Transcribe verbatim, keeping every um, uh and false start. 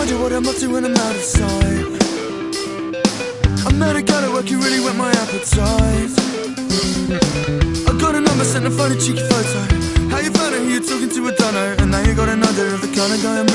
remind you what I'm up to when I'm out of sight. I met a girl at work who really whet my appetite. I got a number, sent a funny cheeky photo. How you found it, who you're talking to, I don't know. And now you got an idea of the kind of guy I'm